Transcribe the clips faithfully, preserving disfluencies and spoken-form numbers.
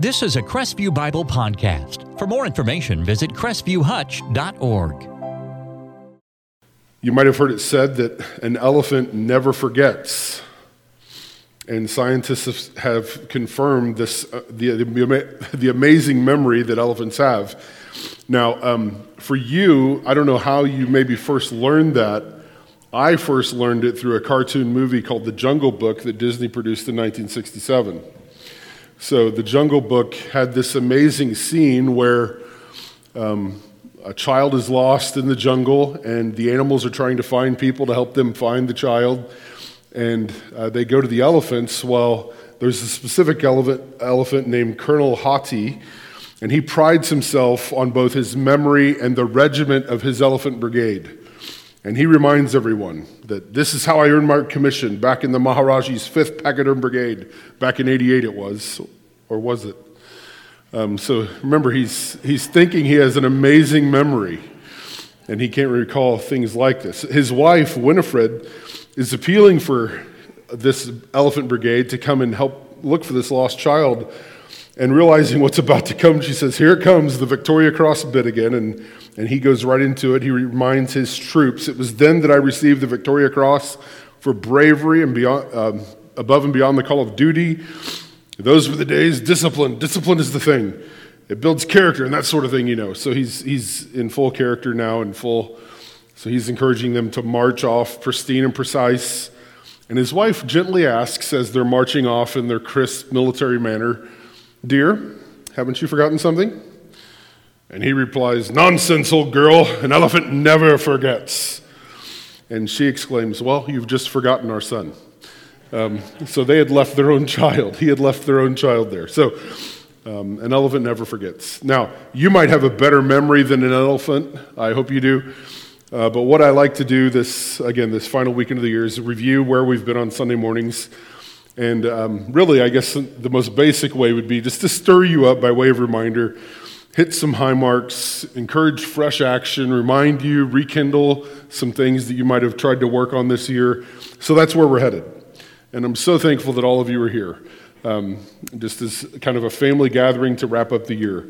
This is a Crestview Bible podcast. For more information, visit crestview hutch dot org. You might have heard it said that an elephant never forgets. And scientists have confirmed this, uh, the, the, the amazing memory that elephants have. Now, um, for you, I don't know how you maybe first learned that. I first learned it through a cartoon movie called The Jungle Book that Disney produced in nineteen sixty-seven. So The Jungle Book had this amazing scene where um, a child is lost in the jungle and the animals are trying to find people to help them find the child. And uh, they go to the elephants. Well, there's a specific elephant, elephant named Colonel Hati, and he prides himself on both his memory and the regiment of his elephant brigade. And he reminds everyone that this is how I earned my commission back in the Maharaji's fifth Pachyderm Brigade, back in eighty-eight it was, or was it? Um, so remember, he's he's thinking he has an amazing memory, and he can't recall things like this. His wife, Winifred, is appealing for this elephant brigade to come and help look for this lost child. And realizing what's about to come, she says, here it comes, the Victoria Cross bit again. And, and he goes right into it. He reminds his troops, it was then that I received the Victoria Cross for bravery and beyond, um, above and beyond the call of duty. Those were the days. Discipline. Discipline is the thing. It builds character and that sort of thing, you know. So he's he's in full character now and full. So he's encouraging them to march off pristine and precise. And his wife gently asks, as they're marching off in their crisp military manner, dear, haven't you forgotten something? And he replies, nonsense, old girl, an elephant never forgets. And she exclaims, well, you've just forgotten our son. Um, so they had left their own child. He had left their own child there. So um, an elephant never forgets. Now, you might have a better memory than an elephant. I hope you do. Uh, but what I like to do this, again, this final weekend of the year is review where we've been on Sunday mornings. And um, really, I guess the most basic way would be just to stir you up by way of reminder, hit some high marks, encourage fresh action, remind you, rekindle some things that you might have tried to work on this year. So that's where we're headed. And I'm so thankful that all of you are here, um, just as kind of a family gathering to wrap up the year.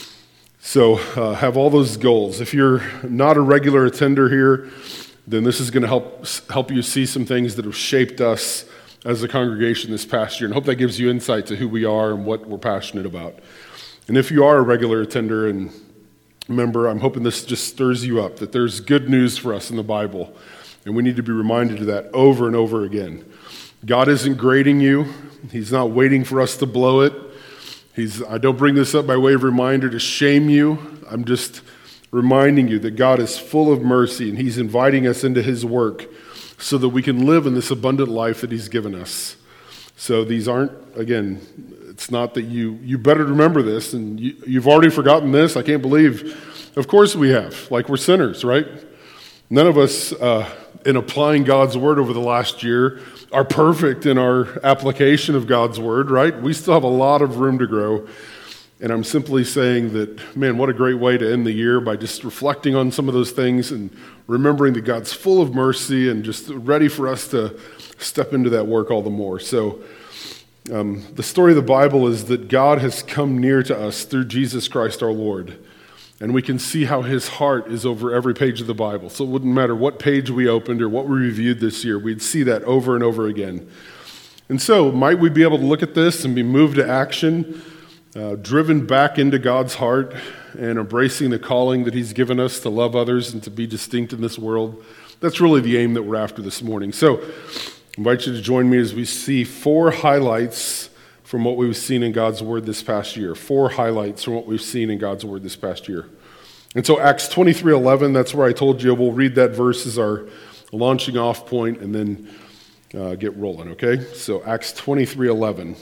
So uh, have all those goals. If you're not a regular attender here, then this is going to help help you see some things that have shaped us as a congregation this past year, and hope that gives you insight to who we are and what we're passionate about. And if you are a regular attender and member, I'm hoping this just stirs you up, that there's good news for us in the Bible, and we need to be reminded of that over and over again. God isn't grading you. He's not waiting for us to blow it. He's, I don't bring this up by way of reminder to shame you. I'm just reminding you that God is full of mercy, and He's inviting us into His work so that we can live in this abundant life that He's given us. So these aren't, again, it's not that you, you better remember this, and you, you've already forgotten this. I can't believe. Of course we have. Like, we're sinners, right? None of us, uh, in applying God's word over the last year, are perfect in our application of God's word, right? We still have a lot of room to grow. And I'm simply saying that, man, what a great way to end the year by just reflecting on some of those things and remembering that God's full of mercy and just ready for us to step into that work all the more. So um, the story of the Bible is that God has come near to us through Jesus Christ our Lord. And we can see how His heart is over every page of the Bible. So it wouldn't matter what page we opened or what we reviewed this year, we'd see that over and over again. And so might we be able to look at this and be moved to action, Uh, driven back into God's heart and embracing the calling that He's given us to love others and to be distinct in this world. That's really the aim that we're after this morning. So I invite you to join me as we see four highlights from what we've seen in God's Word this past year. Four highlights from what we've seen in God's Word this past year. And so Acts twenty-three eleven, that's where I told you we'll read that verse as our launching off point and then uh, get rolling, okay? So Acts twenty-three eleven.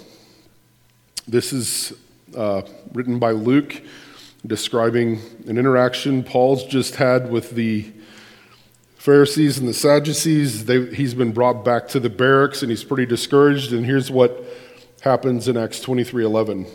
This is Uh, written by Luke, describing an interaction Paul's just had with the Pharisees and the Sadducees. They, he's been brought back to the barracks and he's pretty discouraged. And here's what happens in Acts twenty-three eleven.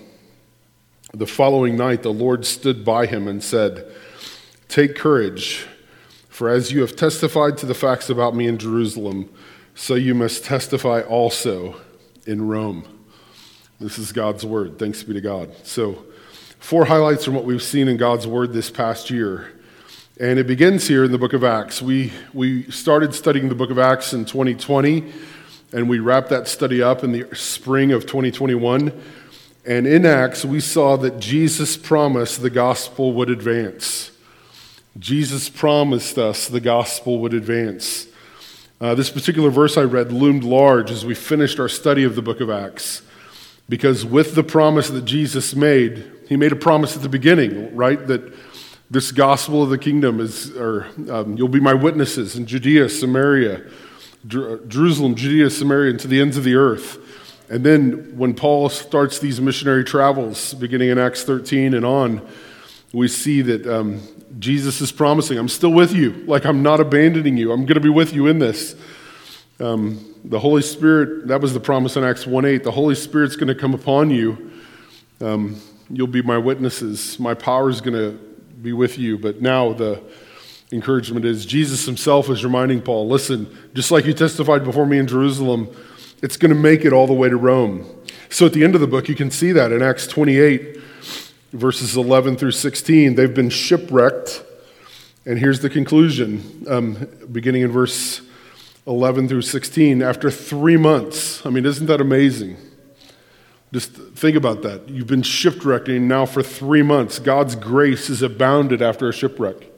The following night, the Lord stood by him and said, "Take courage, for as you have testified to the facts about me in Jerusalem, so you must testify also in Rome." This is God's word. Thanks be to God. So, four highlights from what we've seen in God's word this past year. And it begins here in the book of Acts. We we started studying the book of Acts in twenty twenty, and we wrapped that study up in the spring of twenty twenty-one. And in Acts, we saw that Jesus promised the gospel would advance. Jesus promised us the gospel would advance. Uh, this particular verse I read loomed large as we finished our study of the book of Acts, because with the promise that Jesus made, he made a promise at the beginning, right? That this gospel of the kingdom is, or um, you'll be my witnesses in Judea, Samaria, Jer- Jerusalem, Judea, Samaria, and to the ends of the earth. And then when Paul starts these missionary travels, beginning in Acts thirteen and on, we see that um, Jesus is promising, I'm still with you. Like, I'm not abandoning you. I'm going to be with you in this. Um, the Holy Spirit, that was the promise in Acts one eight. The Holy Spirit's going to come upon you. Um, you'll be my witnesses. My power is going to be with you. But now the encouragement is Jesus himself is reminding Paul, listen, just like you testified before me in Jerusalem, it's going to make it all the way to Rome. So at the end of the book, you can see that in Acts twenty-eight, verses eleven through sixteen. They've been shipwrecked. And here's the conclusion, um, beginning in verse eleven through sixteen. After three months, I mean, isn't that amazing? Just think about that. You've been shipwrecked, and now for three months, God's grace is abounded after a shipwreck.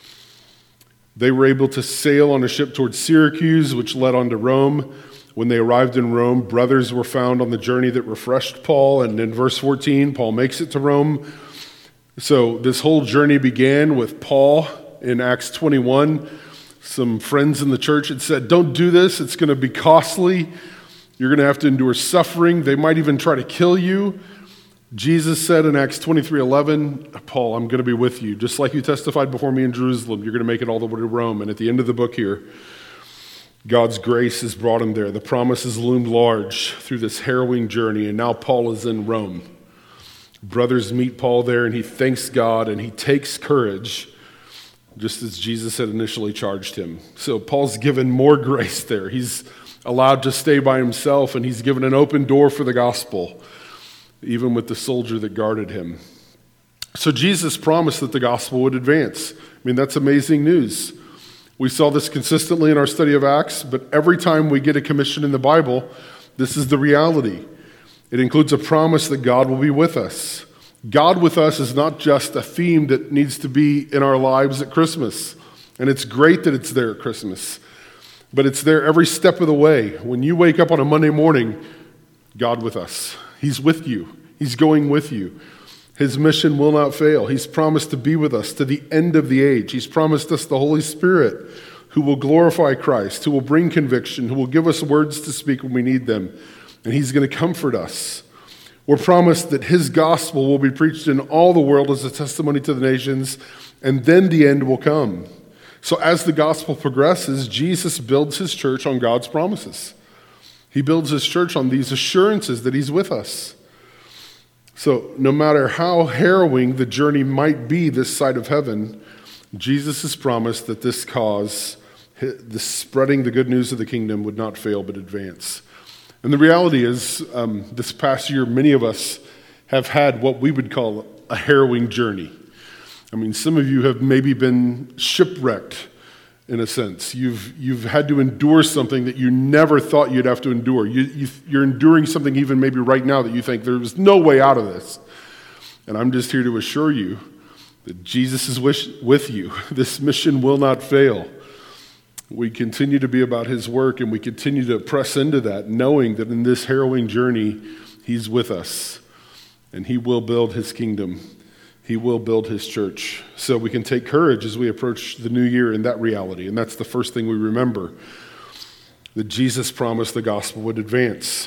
They were able to sail on a ship towards Syracuse, which led on to Rome. When they arrived in Rome, brothers were found on the journey that refreshed Paul, and in verse fourteen, Paul makes it to Rome. So this whole journey began with Paul in Acts twenty-one. Some friends in the church had said, don't do this, it's going to be costly. You're going to have to endure suffering. They might even try to kill you. Jesus said in Acts twenty-three eleven, Paul, I'm going to be with you. Just like you testified before me in Jerusalem, you're going to make it all the way to Rome. And at the end of the book here, God's grace has brought him there. The promise has loomed large through this harrowing journey, and now Paul is in Rome. Brothers meet Paul there, and he thanks God, and he takes courage, just as Jesus had initially charged him. So Paul's given more grace there. He's allowed to stay by himself, and he's given an open door for the gospel, even with the soldier that guarded him. So Jesus promised that the gospel would advance. I mean, that's amazing news. We saw this consistently in our study of Acts, but every time we get a commission in the Bible, this is the reality. It includes a promise that God will be with us. God with us is not just a theme that needs to be in our lives at Christmas, and it's great that it's there at Christmas, but it's there every step of the way. When you wake up on a Monday morning, God with us. He's with you. He's going with you. His mission will not fail. He's promised to be with us to the end of the age. He's promised us the Holy Spirit who will glorify Christ, who will bring conviction, who will give us words to speak when we need them, and he's going to comfort us. We're promised that his gospel will be preached in all the world as a testimony to the nations, and then the end will come. So as the gospel progresses, Jesus builds his church on God's promises. He builds his church on these assurances that he's with us. So no matter how harrowing the journey might be this side of heaven, Jesus has promised that this cause, the spreading the good news of the kingdom, would not fail but advance. And the reality is, um, this past year, many of us have had what we would call a harrowing journey. I mean, some of you have maybe been shipwrecked in a sense. You've you've had to endure something that you never thought you'd have to endure. You, you, you're enduring something even maybe right now that you think there's no way out of this. And I'm just here to assure you that Jesus is wish, with you. This mission will not fail. We continue to be about his work, and we continue to press into that, knowing that in this harrowing journey, he's with us, and he will build his kingdom. He will build his church. So we can take courage as we approach the new year in that reality. And that's the first thing we remember, that Jesus promised the gospel would advance.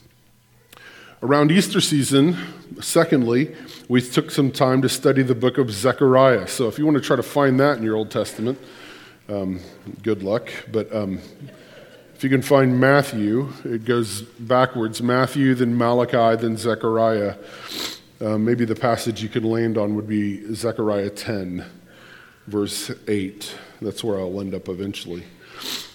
Around Easter season, secondly, we took some time to study the book of Zechariah. So if you want to try to find that in your Old Testament, um, good luck. But um, if you can find Matthew, it goes backwards. Matthew, then Malachi, then Zechariah. Uh, maybe the passage you could land on would be Zechariah ten, verse eight. That's where I'll end up eventually.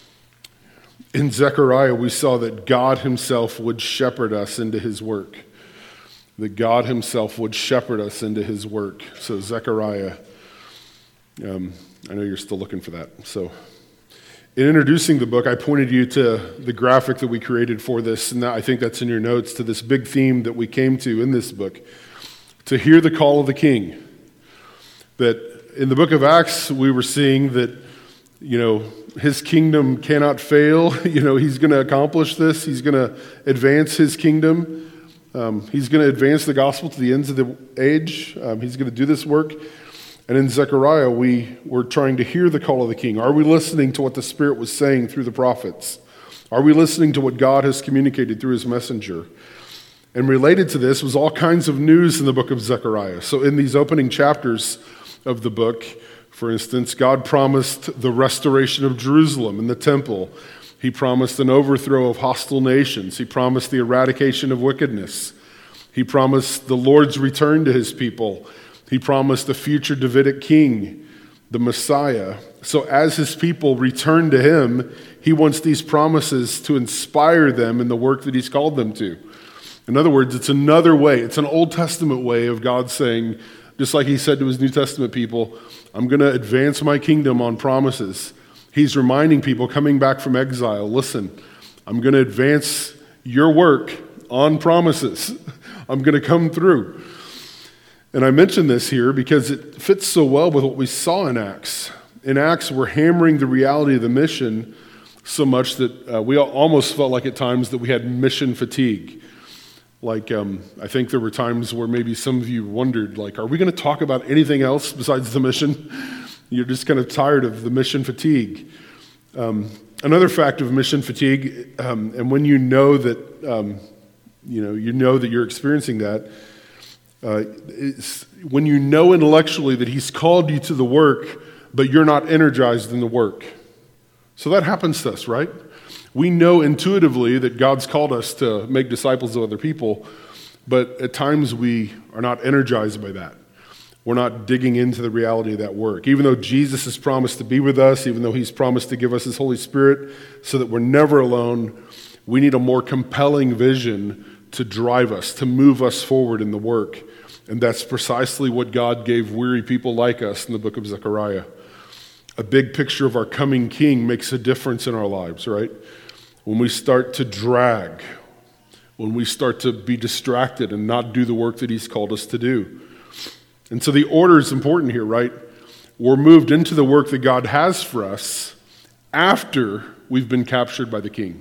In Zechariah, we saw that God himself would shepherd us into his work. that God himself would shepherd us into his work. So Zechariah, um, I know you're still looking for that. So in introducing the book, I pointed you to the graphic that we created for this, and I think that's in your notes, to this big theme that we came to in this book, to hear the call of the king. That in the book of Acts, we were seeing that, you know, his kingdom cannot fail. You know, he's going to accomplish this. He's going to advance his kingdom. Um, he's going to advance the gospel to the ends of the age. Um, he's going to do this work. And in Zechariah, we were trying to hear the call of the king. Are we listening to what the Spirit was saying through the prophets? Are we listening to what God has communicated through his messenger? And related to this was all kinds of news in the book of Zechariah. So in these opening chapters of the book, for instance, God promised the restoration of Jerusalem and the temple. He promised an overthrow of hostile nations. He promised the eradication of wickedness. He promised the Lord's return to his people. He promised a future Davidic king, the Messiah. So as his people return to him, he wants these promises to inspire them in the work that he's called them to. In other words, it's another way. It's an Old Testament way of God saying, just like he said to his New Testament people, I'm going to advance my kingdom on promises. He's reminding people coming back from exile, listen, I'm going to advance your work on promises. I'm going to come through. And I mention this here because it fits so well with what we saw in Acts. In Acts, we're hammering the reality of the mission so much that uh, we almost felt like at times that we had mission fatigue. Like, um, I think there were times where maybe some of you wondered, like, are we going to talk about anything else besides the mission? You're just kind of tired of the mission fatigue. Um, another fact of mission fatigue, um, and when you know that, um, you know, you know that you're experiencing that, uh, it's when you know intellectually that he's called you to the work, but you're not energized in the work. So that happens to us, right? We know intuitively that God's called us to make disciples of other people, but at times we are not energized by that. We're not digging into the reality of that work. Even though Jesus has promised to be with us, even though he's promised to give us his Holy Spirit so that we're never alone, we need a more compelling vision to drive us, to move us forward in the work. And that's precisely what God gave weary people like us in the book of Zechariah. A big picture of our coming king makes a difference in our lives, right? When we start to drag, when we start to be distracted and not do the work that he's called us to do. And so the order is important here, right? We're moved into the work that God has for us after we've been captured by the king.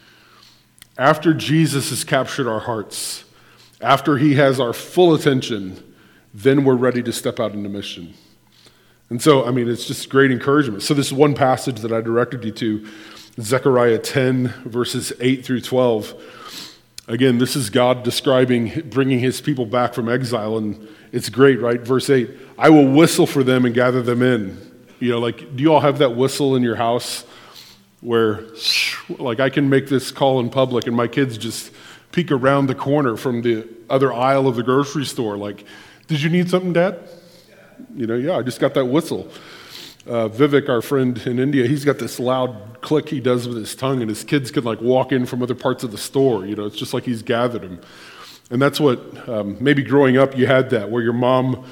After Jesus has captured our hearts, after he has our full attention, then we're ready to step out into mission. And so, I mean, it's just great encouragement. So this one passage that I directed you to, Zechariah ten, verses eight through twelve. Again, this is God describing bringing his people back from exile, and it's great, right? Verse eight, I will whistle for them and gather them in. You know, like, do you all have that whistle in your house where, like, I can make this call in public and my kids just peek around the corner from the other aisle of the grocery store, like, did you need something, Dad? You know, yeah, I just got that whistle. Uh, Vivek, our friend in India, he's got this loud click he does with his tongue, and his kids could like walk in from other parts of the store. You know, it's just like he's gathered them. And that's what, um, maybe growing up you had that, where your mom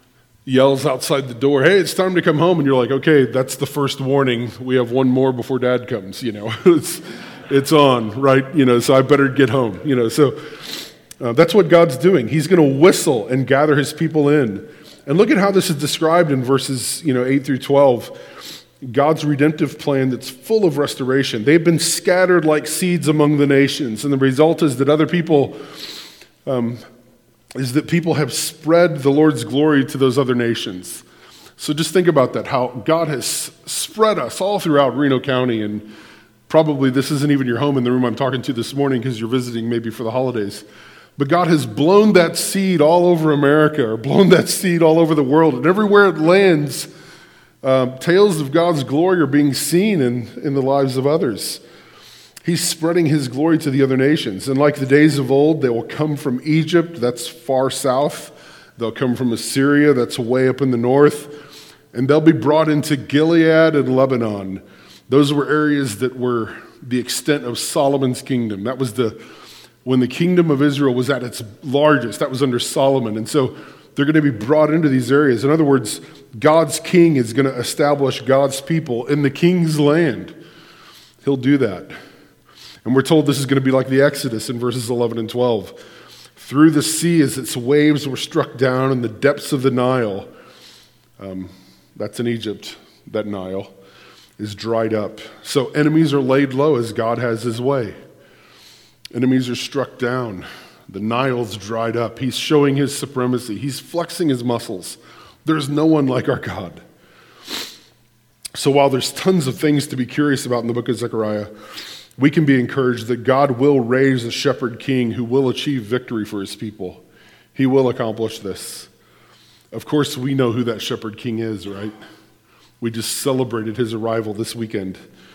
yells outside the door, hey, it's time to come home. And you're like, okay, that's the first warning. We have one more before Dad comes, you know. it's, it's on, right? You know, so I better get home, you know. So uh, that's what God's doing. He's going to whistle and gather his people in. And look at how this is described in verses, you know, eight through twelve. God's redemptive plan that's full of restoration. They've been scattered like seeds among the nations, and the result is that other people, um, is that people have spread the Lord's glory to those other nations. So just think about that, how God has spread us all throughout Reno County, and probably this isn't even your home in the room I'm talking to this morning because you're visiting maybe for the holidays. But God has blown that seed all over America, or blown that seed all over the world. And everywhere it lands, uh, tales of God's glory are being seen in, in the lives of others. He's spreading his glory to the other nations. And like the days of old, they will come from Egypt, that's far south. They'll come from Assyria, that's way up in the north. And they'll be brought into Gilead and Lebanon. Those were areas that were the extent of Solomon's kingdom. That was the when the kingdom of Israel was at its largest. That was under Solomon. And so they're going to be brought into these areas. In other words, God's king is going to establish God's people in the king's land. He'll do that. And we're told this is going to be like the Exodus in verses eleven and twelve. Through the sea as its waves were struck down in the depths of the Nile. Um, that's in Egypt, that Nile is dried up. So enemies are laid low as God has his way. Enemies are struck down. The Nile's dried up. He's showing his supremacy. He's flexing his muscles. There's no one like our God. So while there's tons of things to be curious about in the book of Zechariah, we can be encouraged that God will raise a shepherd king who will achieve victory for his people. He will accomplish this. Of course, we know who that shepherd king is, right? We just celebrated his arrival this weekend.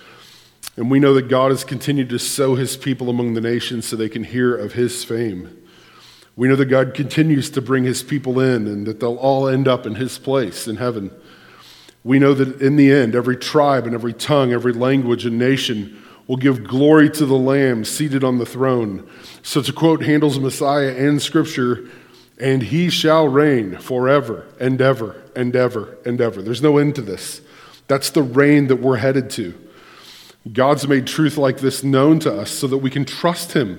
And we know that God has continued to sow his people among the nations so they can hear of his fame. We know that God continues to bring his people in and that they'll all end up in his place in heaven. We know that in the end, every tribe and every tongue, every language and nation will give glory to the Lamb seated on the throne. So to quote Handel's Messiah and Scripture, and he shall reign forever and ever and ever and ever. There's no end to this. That's the reign that we're headed to. God's made truth like this known to us so that we can trust him.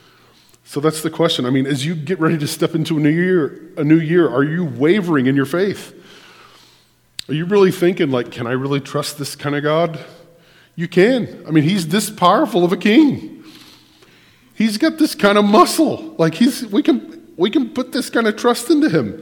So that's the question. I mean, as you get ready to step into a new year, a new year, are you wavering in your faith? Are you really thinking like, can I really trust this kind of God? You can. I mean, he's this powerful of a king. He's got this kind of muscle. Like he's, we can, we can put this kind of trust into him,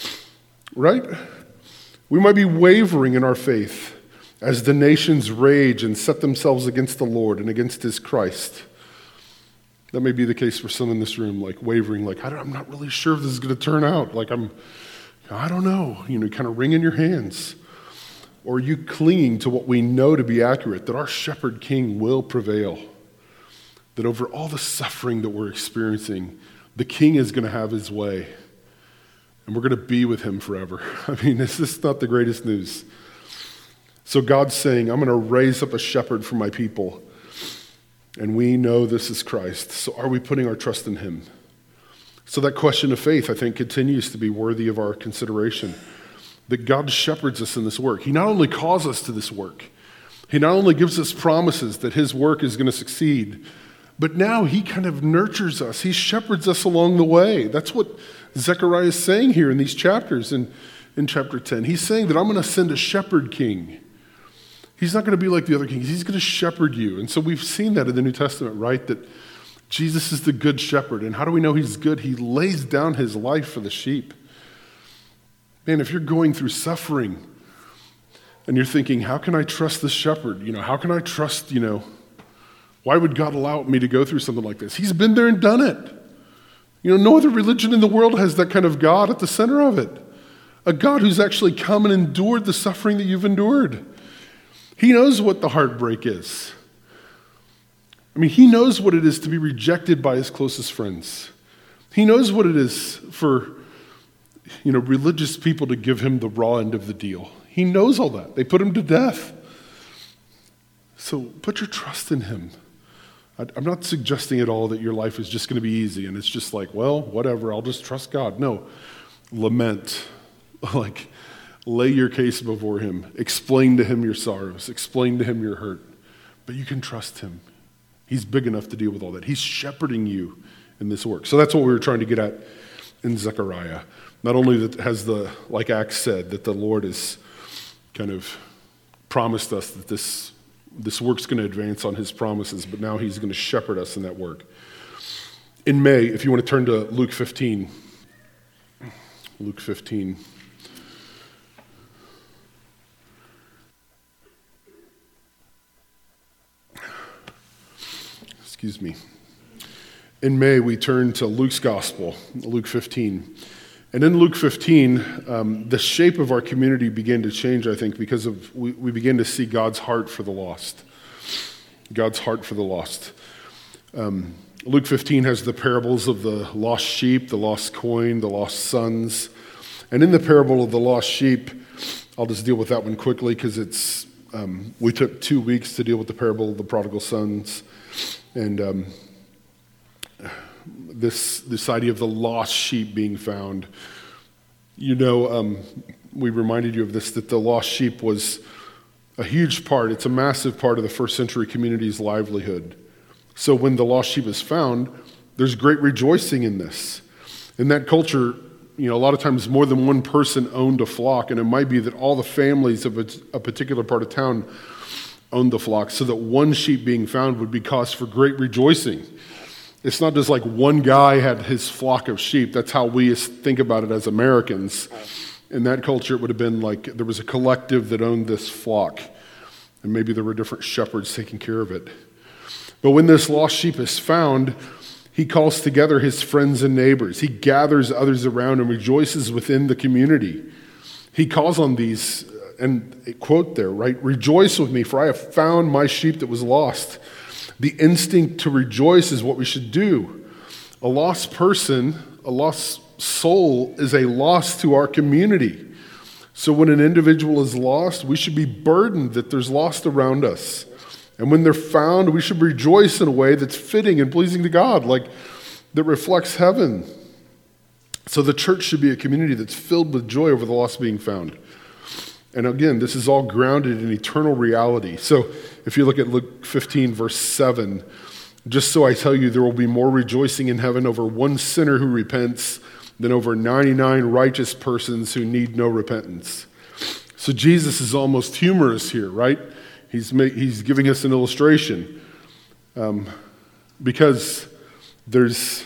right? We might be wavering in our faith as the nations rage and set themselves against the Lord and against his Christ. That may be the case for some in this room, like wavering, like, I don't, I'm not really sure if this is going to turn out. Like, I'm, I don't know, you know, kind of wringing your hands. Or are you clinging to what we know to be accurate, that our shepherd king will prevail? That over all the suffering that we're experiencing, the king is going to have his way. And we're going to be with him forever. I mean, is this not the greatest news? So God's saying, I'm going to raise up a shepherd for my people. And we know this is Christ. So are we putting our trust in him? So that question of faith, I think, continues to be worthy of our consideration. That God shepherds us in this work. He not only calls us to this work, he not only gives us promises that his work is going to succeed, but now he kind of nurtures us. He shepherds us along the way. That's what Zechariah is saying here in these chapters in, in chapter ten. He's saying that I'm going to send a shepherd king. He's not going to be like the other kings. He's going to shepherd you. And so we've seen that in the New Testament, right? That Jesus is the good shepherd. And how do we know he's good? He lays down his life for the sheep. Man, if you're going through suffering and you're thinking, how can I trust this shepherd? You know, how can I trust, you know, why would God allow me to go through something like this? He's been there and done it. You know, no other religion in the world has that kind of God at the center of it. A God who's actually come and endured the suffering that you've endured. He knows what the heartbreak is. I mean, he knows what it is to be rejected by his closest friends. He knows what it is for, you know, religious people to give him the raw end of the deal. He knows all that. They put him to death. So put your trust in him. I'm not suggesting at all that your life is just going to be easy and it's just like, well, whatever, I'll just trust God. No, lament, like lay your case before him. Explain to him your sorrows. Explain to him your hurt. But you can trust him. He's big enough to deal with all that. He's shepherding you in this work. So that's what we were trying to get at in Zechariah. Not only that has the, like Acts said, that the Lord has kind of promised us that this, this work's going to advance on his promises, but now he's going to shepherd us in that work. In May, if you want to turn to Luke fifteen, Luke fifteen. Excuse me. In May, we turn to Luke's Gospel, Luke fifteen. And in Luke fifteen, um, the shape of our community began to change, I think, because of we, we began to see God's heart for the lost. God's heart for the lost. Um, Luke fifteen has the parables of the lost sheep, the lost coin, the lost sons. And in the parable of the lost sheep, I'll just deal with that one quickly because it's um, we took two weeks to deal with the parable of the prodigal sons. And um, this this idea of the lost sheep being found. You know, um, we reminded you of this, that the lost sheep was a huge part, it's a massive part of the first century community's livelihood. So when the lost sheep is found, there's great rejoicing in this. In that culture, you know, a lot of times more than one person owned a flock, and it might be that all the families of a, a particular part of town owned the flock, so that one sheep being found would be cause for great rejoicing. It's not just like one guy had his flock of sheep. That's how we think about it as Americans. In that culture, it would have been like there was a collective that owned this flock, and maybe there were different shepherds taking care of it. But when this lost sheep is found, he calls together his friends and neighbors. He gathers others around and rejoices within the community. He calls on these, and a quote there, right? "Rejoice with me, for I have found my sheep that was lost." The instinct to rejoice is what we should do. A lost person, a lost soul is a loss to our community. So when an individual is lost, we should be burdened that there's lost around us. And when they're found, we should rejoice in a way that's fitting and pleasing to God, like that reflects heaven. So the church should be a community that's filled with joy over the lost being found. And again, this is all grounded in eternal reality. So if you look at Luke fifteen, verse seven, "Just so I tell you, there will be more rejoicing in heaven over one sinner who repents than over ninety-nine righteous persons who need no repentance." So Jesus is almost humorous here, right? He's ma- he's giving us an illustration um, because there's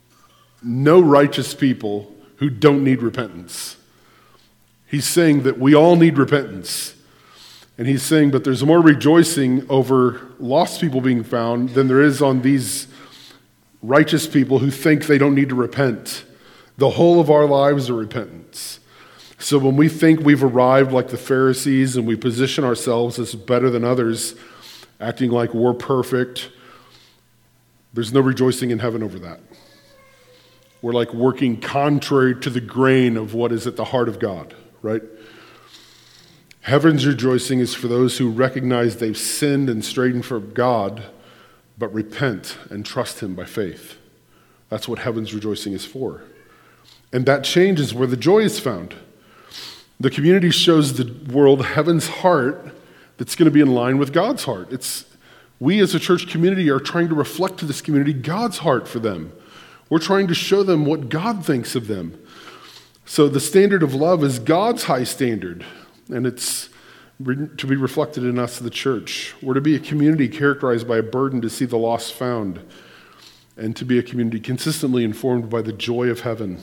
no righteous people who don't need repentance. He's saying that we all need repentance. And he's saying, but there's more rejoicing over lost people being found than there is on these righteous people who think they don't need to repent. The whole of our lives are repentance. So when we think we've arrived like the Pharisees and we position ourselves as better than others, acting like we're perfect, there's no rejoicing in heaven over that. We're like working contrary to the grain of what is at the heart of God, right? Heaven's rejoicing is for those who recognize they've sinned and strayed from God, but repent and trust him by faith. That's what heaven's rejoicing is for. And that changes where the joy is found. The community shows the world heaven's heart that's going to be in line with God's heart. It's we as a church community are trying to reflect to this community God's heart for them. We're trying to show them what God thinks of them. So the standard of love is God's high standard, and it's to be reflected in us, the church. We're to be a community characterized by a burden to see the lost found, and to be a community consistently informed by the joy of heaven.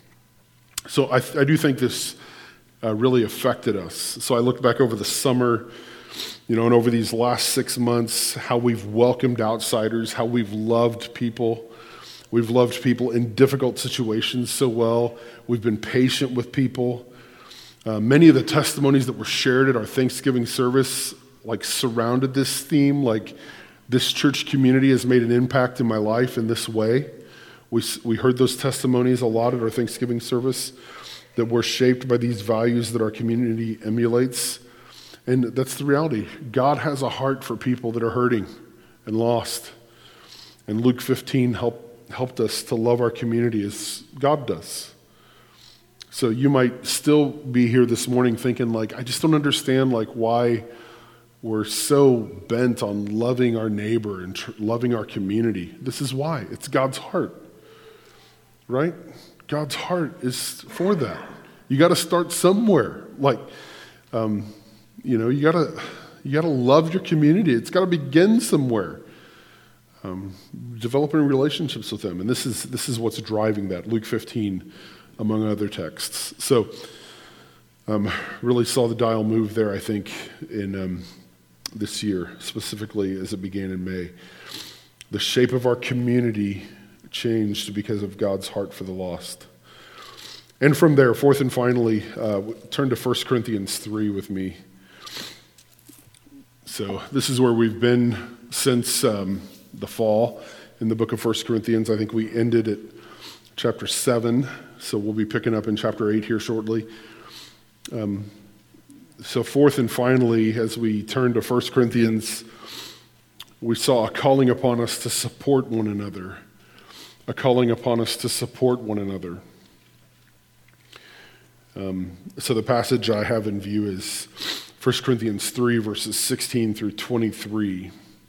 So I, I do think this uh, really affected us. So I looked back over the summer, you know, and over these last six months, how we've welcomed outsiders, how we've loved people. We've loved people in difficult situations so well. We've been patient with people. Uh, many of the testimonies that were shared at our Thanksgiving service, like, surrounded this theme, like, this church community has made an impact in my life in this way. We, we heard those testimonies a lot at our Thanksgiving service, that were shaped by these values that our community emulates. And that's the reality. God has a heart for people that are hurting and lost. And Luke fifteen helped helped us to love our community as God does. So you might still be here this morning thinking, like, I just don't understand, like, why we're so bent on loving our neighbor and tr- loving our community. This is why. It's God's heart, right? God's heart is for that. You got to start somewhere. Like, um, you know, you got to you got to love your community. It's got to begin somewhere. Um, developing relationships with them, and this is this is what's driving that. Luke fifteen, among other texts. So, um, really saw the dial move there, I think, in um, this year, specifically as it began in May. The shape of our community changed because of God's heart for the lost. And from there, fourth and finally, uh, turn to First Corinthians three with me. So this is where we've been since um, the fall in the book of First Corinthians. I think we ended at chapter seven, so we'll be picking up in chapter eight here shortly. Um, so fourth and finally, as we turn to First Corinthians, we saw a calling upon us to support one another. a calling upon us to support one another. Um, so the passage I have in view is First Corinthians three, verses sixteen through twenty-three.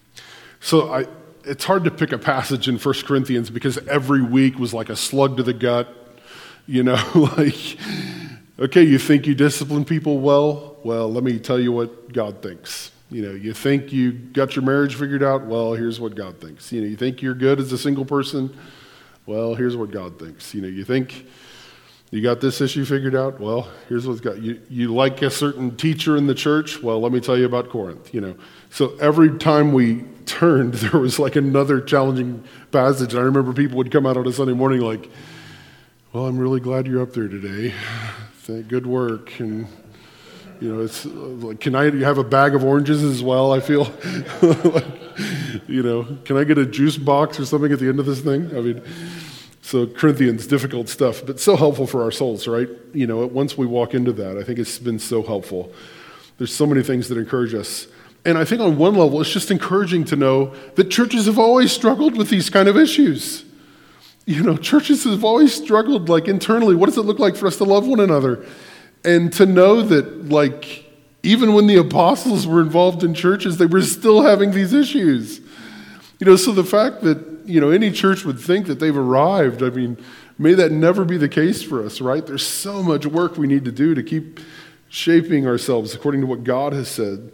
So I, it's hard to pick a passage in First Corinthians because every week was like a slug to the gut. You know, like, okay, you think you discipline people well? Well, let me tell you what God thinks. You know, you think you got your marriage figured out? Well, here's what God thinks. You know, you think you're good as a single person? Well, here's what God thinks. You know, you think you got this issue figured out? Well, here's what's got you. You like a certain teacher in the church? Well, let me tell you about Corinth. You know, so every time we turned, there was like another challenging passage. And I remember people would come out on a Sunday morning like, "Well, I'm really glad you're up there today. Thank good work." And you know, it's like, can I have a bag of oranges as well? I feel like, you know, can I get a juice box or something at the end of this thing? I mean. So Corinthians, difficult stuff, but so helpful for our souls, right? You know, once we walk into that, I think it's been so helpful. There's so many things that encourage us. And I think on one level, it's just encouraging to know that churches have always struggled with these kind of issues. You know, churches have always struggled, like, internally. What does it look like for us to love one another? And to know that, like, even when the apostles were involved in churches, they were still having these issues. You know, so the fact that, you know, any church would think that they've arrived, I mean, may that never be the case for us, right? There's so much work we need to do to keep shaping ourselves according to what God has said.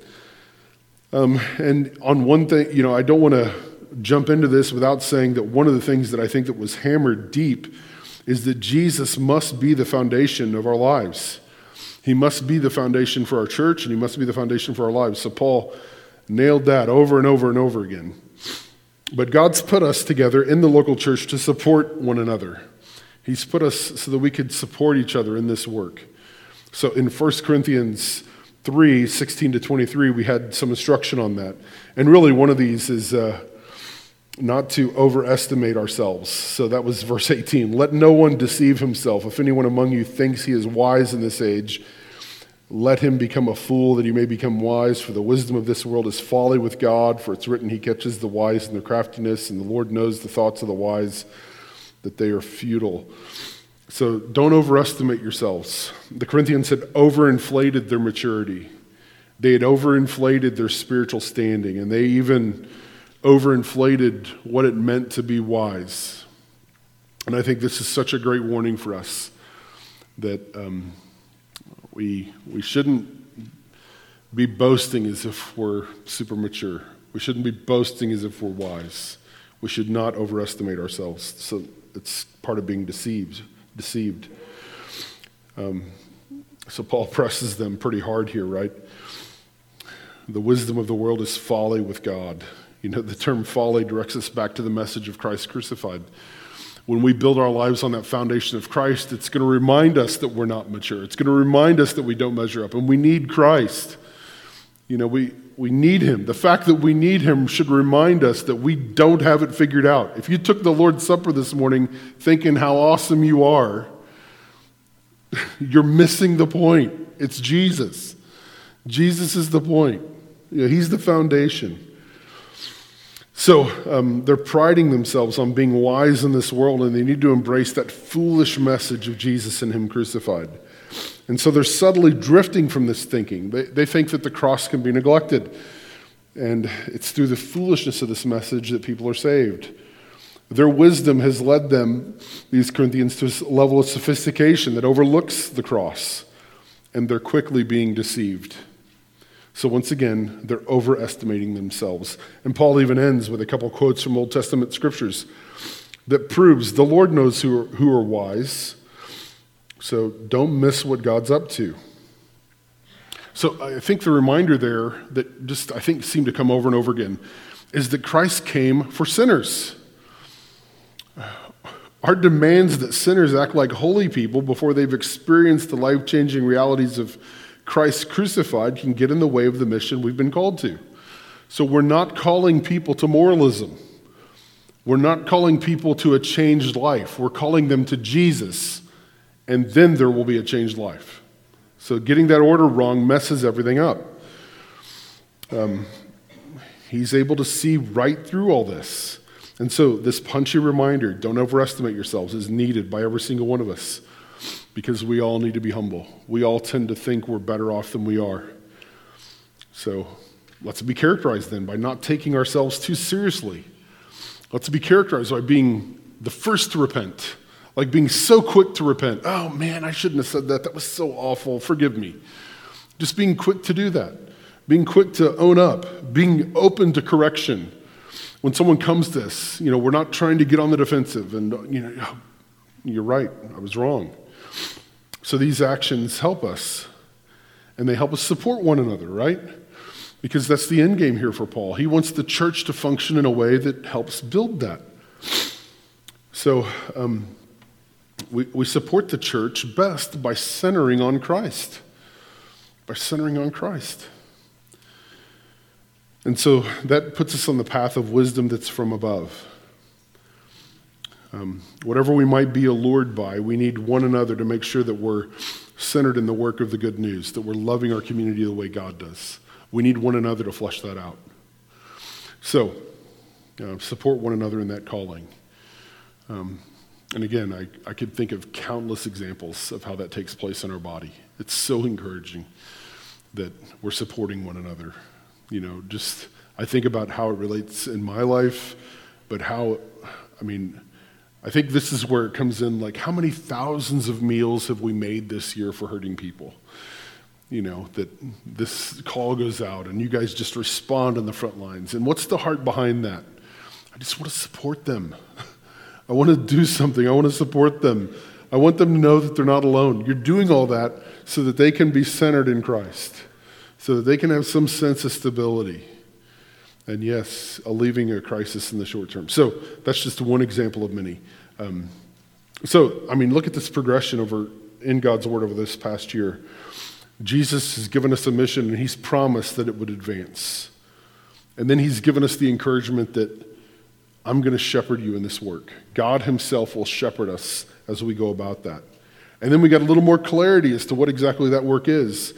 Um, and on one thing, you know, I don't want to jump into this without saying that one of the things that I think that was hammered deep is that Jesus must be the foundation of our lives. He must be the foundation for our church, and he must be the foundation for our lives. So Paul nailed that over and over and over again. But God's put us together in the local church to support one another. He's put us so that we could support each other in this work. So in First Corinthians three, sixteen to twenty-three, we had some instruction on that. And really one of these is uh, not to overestimate ourselves. So that was verse eighteen. Let no one deceive himself. If anyone among you thinks he is wise in this age, let him become a fool that he may become wise, for the wisdom of this world is folly with God, for it's written, he catches the wise in their craftiness, and the Lord knows the thoughts of the wise, that they are futile. So don't overestimate yourselves. The Corinthians had overinflated their maturity. They had overinflated their spiritual standing, and they even overinflated what it meant to be wise. And I think this is such a great warning for us that um, We we shouldn't be boasting as if we're super mature. We shouldn't be boasting as if we're wise. We should not overestimate ourselves. So it's part of being deceived. Deceived. Um, so Paul presses them pretty hard here, right? The wisdom of the world is folly with God. You know, the term folly directs us back to the message of Christ crucified. When we build our lives on that foundation of Christ, it's going to remind us that we're not mature. It's going to remind us that we don't measure up, and we need Christ. You know, we, we need him. The fact that we need him should remind us that we don't have it figured out. If you took the Lord's Supper this morning thinking how awesome you are, you're missing the point. It's Jesus. Jesus is the point. You know, he's the foundation. So um, they're priding themselves on being wise in this world, and they need to embrace that foolish message of Jesus and him crucified. And so they're subtly drifting from this thinking. They, they think that the cross can be neglected, and it's through the foolishness of this message that people are saved. Their wisdom has led them, these Corinthians, to a level of sophistication that overlooks the cross, and they're quickly being deceived. So once again, they're overestimating themselves. And Paul even ends with a couple quotes from Old Testament scriptures that proves the Lord knows who are, who are wise. So don't miss what God's up to. So I think the reminder there that just I think seemed to come over and over again is that Christ came for sinners. Our demands that sinners act like holy people before they've experienced the life-changing realities of Christ crucified can get in the way of the mission we've been called to. So we're not calling people to moralism. We're not calling people to a changed life. We're calling them to Jesus, and then there will be a changed life. So getting that order wrong messes everything up. Um, he's able to see right through all this. And so this punchy reminder, don't overestimate yourselves, is needed by every single one of us because we all need to be humble. We all tend to think we're better off than we are. So let's be characterized then by not taking ourselves too seriously. Let's be characterized by being the first to repent, like being so quick to repent. Oh man, I shouldn't have said that. That was so awful. Forgive me. Just being quick to do that, being quick to own up, being open to correction. When someone comes to us, you know, we're not trying to get on the defensive and, you know, oh, you're right, I was wrong. So these actions help us, and they help us support one another, right? Because that's the end game here for Paul. He wants the church to function in a way that helps build that. So um, we, we support the church best by centering on Christ, by centering on Christ. And so that puts us on the path of wisdom that's from above. Um, whatever we might be allured by, we need one another to make sure that we're centered in the work of the good news, that we're loving our community the way God does. We need one another to flesh that out. So, uh, support one another in that calling. Um, and again, I, I could think of countless examples of how that takes place in our body. It's so encouraging that we're supporting one another. You know, just, I think about how it relates in my life, but how, I mean, I think this is where it comes in, like how many thousands of meals have we made this year for hurting people? You know, that this call goes out and you guys just respond on the front lines. And what's the heart behind that? I just want to support them. I want to do something. I want to support them. I want them to know that they're not alone. You're doing all that so that they can be centered in Christ, so that they can have some sense of stability. And yes, alleviating a crisis in the short term. So that's just one example of many. Um, so, I mean, look at this progression over in God's Word over this past year. Jesus has given us a mission, and he's promised that it would advance. And then he's given us the encouragement that I'm going to shepherd you in this work. God himself will shepherd us as we go about that. And then we got a little more clarity as to what exactly that work is,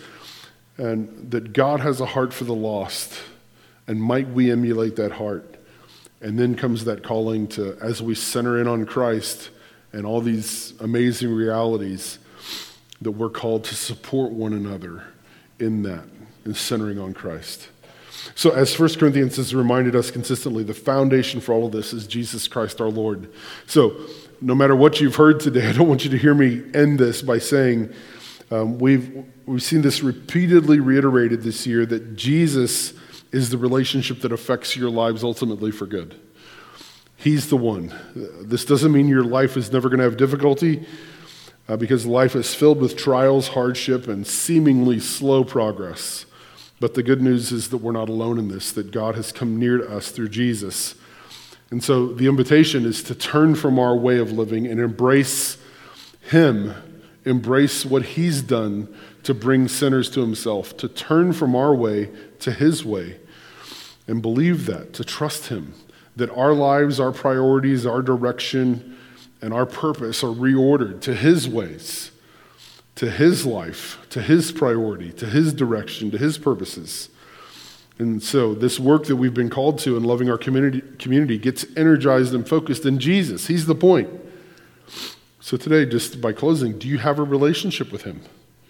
and that God has a heart for the lost, and might we emulate that heart. And then comes that calling to, as we center in on Christ and all these amazing realities, that we're called to support one another in that, in centering on Christ. So as First Corinthians has reminded us consistently, the foundation for all of this is Jesus Christ our Lord. So no matter what you've heard today, I don't want you to hear me end this by saying, um, we've, we've seen this repeatedly reiterated this year, that Jesus is the relationship that affects your lives ultimately for good. He's the one. This doesn't mean your life is never going to have difficulty, uh, because life is filled with trials, hardship, and seemingly slow progress. But the good news is that we're not alone in this, that God has come near to us through Jesus. And so the invitation is to turn from our way of living and embrace him, embrace what he's done to bring sinners to himself, to turn from our way to his way, and believe that, to trust him, that our lives, our priorities, our direction, and our purpose are reordered to his ways, to his life, to his priority, to his direction, to his purposes. And so this work that we've been called to in loving our community, community gets energized and focused in Jesus. He's the point. So today, just by closing, do you have a relationship with him?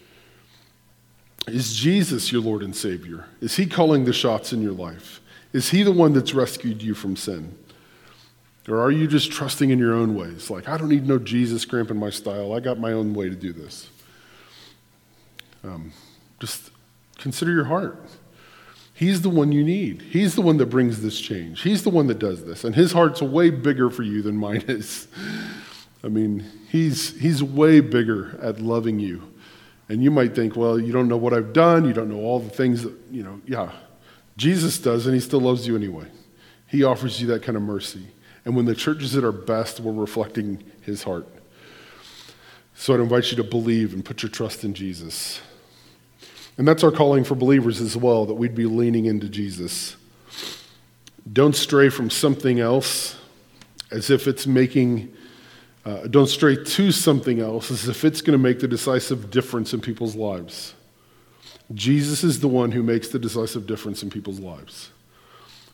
Is Jesus your Lord and Savior? Is he calling the shots in your life? Is he the one that's rescued you from sin? Or are you just trusting in your own ways? Like, I don't need no Jesus cramping my style. I got my own way to do this. Um, just consider your heart. He's the one you need. He's the one that brings this change. He's the one that does this. And his heart's way bigger for you than mine is. I mean, he's he's way bigger at loving you. And you might think, well, you don't know what I've done. You don't know all the things that, you know, yeah. Jesus does, and he still loves you anyway. He offers you that kind of mercy. And when the church is at our best, we're reflecting his heart. So I'd invite you to believe and put your trust in Jesus. And that's our calling for believers as well, that we'd be leaning into Jesus. Don't stray from something else as if it's making, uh, don't stray to something else as if it's going to make the decisive difference in people's lives. Jesus is the one who makes the decisive difference in people's lives.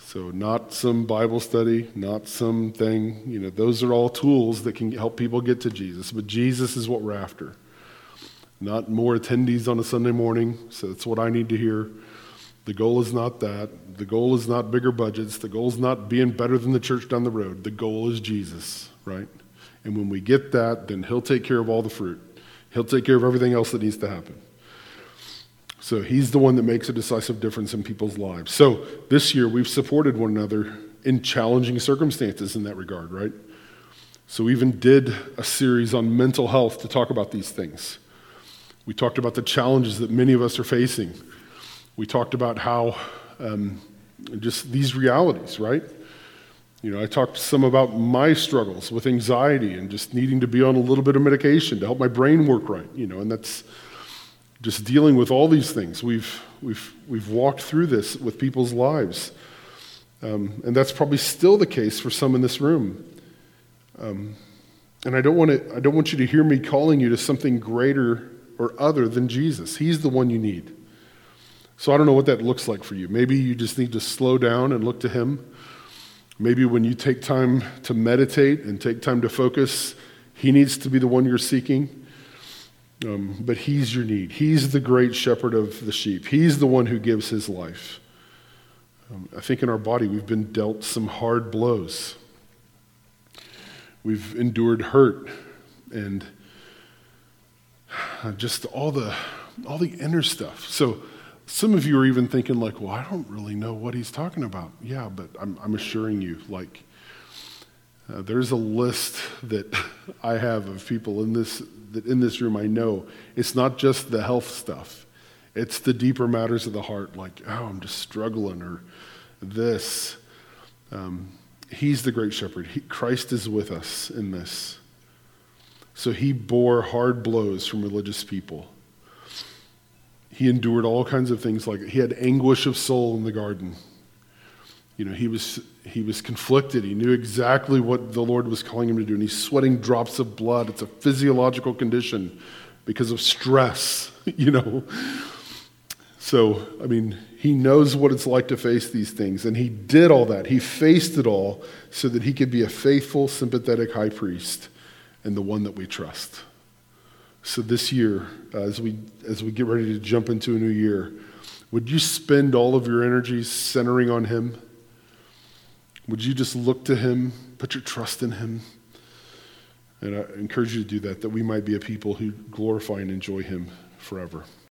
So not some Bible study, not some thing, you know, those are all tools that can help people get to Jesus. But Jesus is what we're after. Not more attendees on a Sunday morning, so that's what I need to hear. The goal is not that. The goal is not bigger budgets. The goal is not being better than the church down the road. The goal is Jesus, right? And when we get that, then he'll take care of all the fruit. He'll take care of everything else that needs to happen. So he's the one that makes a decisive difference in people's lives. So this year we've supported one another in challenging circumstances in that regard, right? So we even did a series on mental health to talk about these things. We talked about the challenges that many of us are facing. We talked about how um, just these realities, right? You know, I talked some about my struggles with anxiety and just needing to be on a little bit of medication to help my brain work right, you know, and that's just dealing with all these things. We've we've we've walked through this with people's lives, um, and that's probably still the case for some in this room. Um, and I don't want to. I don't want you to hear me calling you to something greater or other than Jesus. He's the one you need. So I don't know what that looks like for you. Maybe you just need to slow down and look to him. Maybe when you take time to meditate and take time to focus, he needs to be the one you're seeking. Um, but he's your need. He's the great shepherd of the sheep. He's the one who gives his life. Um, I think in our body we've been dealt some hard blows. We've endured hurt and just all the all the inner stuff. So some of you are even thinking like, well, I don't really know what he's talking about. Yeah, but I'm, I'm assuring you, like, uh, there's a list that I have of people in this that in this room I know. It's not just the health stuff. It's the deeper matters of the heart, like, oh, I'm just struggling, or this. Um, he's the great shepherd. He, Christ is with us in this. So he bore hard blows from religious people. He endured all kinds of things, like he had anguish of soul in the garden. You know, he was he was conflicted. He knew exactly what the Lord was calling him to do, and he's sweating drops of blood. It's a physiological condition because of stress, you know. So, I mean, he knows what it's like to face these things, and he did all that. He faced it all so that he could be a faithful, sympathetic high priest and the one that we trust. So this year, uh, as we as we get ready to jump into a new year, would you spend all of your energies centering on him? Would you just look to him, put your trust in him? And I encourage you to do that, that we might be a people who glorify and enjoy him forever.